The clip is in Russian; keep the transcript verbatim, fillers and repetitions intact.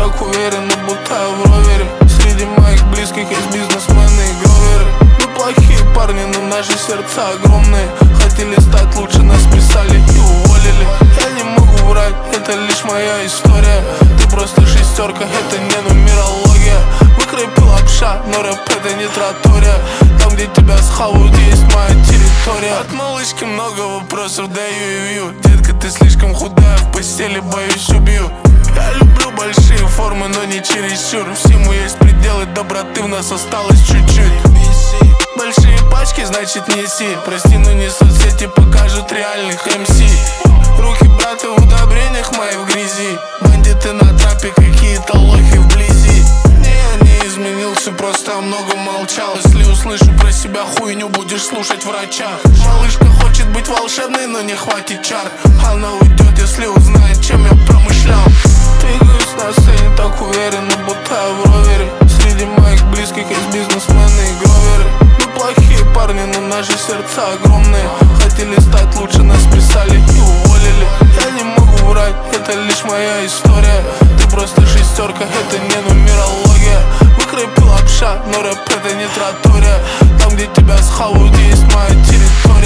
так уверен, но будто я в ровере. Среди моих близких есть бизнесмены и гроверы. Неплохие парни, но наши сердца огромные. Хотели стать лучше, нас писали и уволили. Я не могу врать, это лишь моя история. Ты просто шестерка, это не нумерология. Выкрепил лапша, но рэп это не тратория. Там, где тебя схавают, есть моя территория. От малышки много вопросов, даю и вью. Детка, ты слишком худая, в постели боюсь убью. Я люблю большие формы, но не чересчур. Всему есть пределы, доброты в нас осталось чуть-чуть. Большие пачки, значит неси. Прости, но не соцсети покажут реальных эм си. Руки брата в удобрениях, мои в грязи. Бандиты на трапе, какие-то лохи вблизи. Не, я не изменился, просто я много молчал. Если услышу про себя хуйню, будешь слушать врача. Малышка хочет быть волшебной, но не хватит чар. Она уйдет, если узнает, чем я промышлял. Двигаюсь на сцене, так уверен, но будто я в ровере. Среди моих близких есть бизнесмены и гроверы. Неплохие парни, но наши сердца огромные. Хотели стать лучше, нас писали и уволили. Я не могу врать, это лишь моя история. Ты просто шестерка, это не нумерология. Выкрепил лапша, но рэп это не тратория. Там, где тебя схавают, есть моя территория.